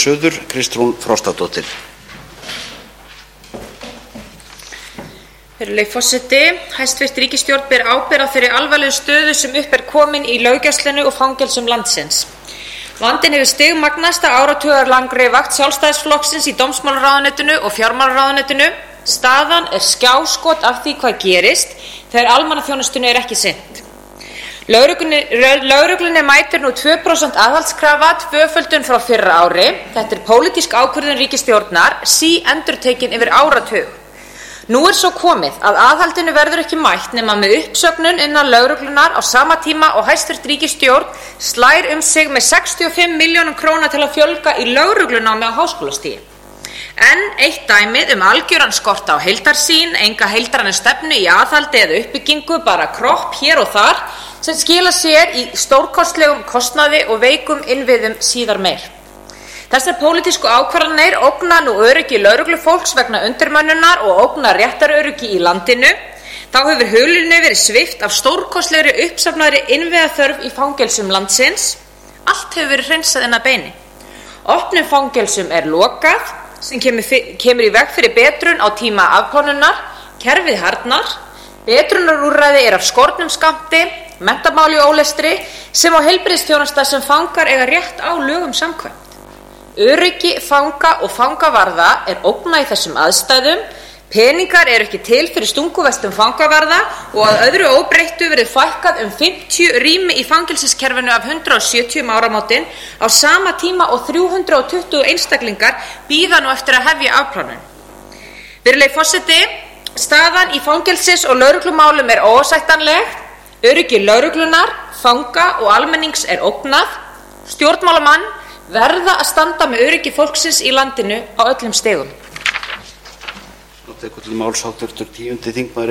Suður, Kristrún Frostadóttir. Virðulegi forseti, hæstvirt ríkisstjórn ber ábyrgð á þeirri alvarlegu stöðu sem upp komin í löggæslunni og fangelsum landsins. Vandinn hefur stigmagnast á áratugarlangri vakt Sjálfstæðisflokksins í dómsmálaráðuneytinu og fjármálaráðuneytinu. Staðan skjáskot af því hvað gerist þegar almannaþjónustunni ekki sinnt. Lögreglunni mætir nú 2% aðhaldskrafa, tvöföldun frá fyrra ári. Þetta pólitísk ákvörðun ríkisstjórnar, síendurtekin yfir áratug. Nú svo komið að aðhaldinu verður ekki mætt nema með uppsögnun innan lögreglunnar á sama tíma og hæstvirt ríkisstjórn slær sig með 65 milljónum króna til að fjölga í lögreglunámi á háskólastigi. Enn eitt dæmið algjöran skort á heildarsýn, enga heildræna stefnu í aðhaldi eða uppbyggingu, bara kropp hér og þar sem skila sér í stórkostlegum kostnaði og veikum innviðum síðar meir. Þessar pólitísku ákvarðanir ógna nú öryggi lögreglufólks vegna undirmönnunar og ógna réttaröryggi í landinu. Þá hefur hulunni verið svipt af stórkostlegri uppsafnaðri innviðaþörf í fangelsum landsins. Allt hefur verið hreinsað inn að beini. Opnum fangelsum lokað, sem kemur í veg fyrir betrun á tíma afplánunar, kerfið harðnar, betrunarúrræði af skornum skammti, menntamáli ólestri, sem á heilbrigðisþjónusta sem fangar eiga rétt á lögum samkvæmt. Öryggi fanga og fangavarða ógnað í þessum aðstæðum. Peningar ekki til fyrir stunguvestum fangavarða og að öðru óbreyttu verið fækkað 50 rými í fangelsiskerfinu af 170 áramótin á sama tíma og 320 einstaklingar bíða nú eftir að hefja afplánun. Virðulegi forseti, staðan í fangelsis- og lögreglumálum óásættanleg. Öryggi lögreglunnar, fanga og almennings ógnað. Stjórnmálamenn verða að standa með öryggi fólksins í landinu á öllum stigum. Tekur til máls hv. 10. þingmaður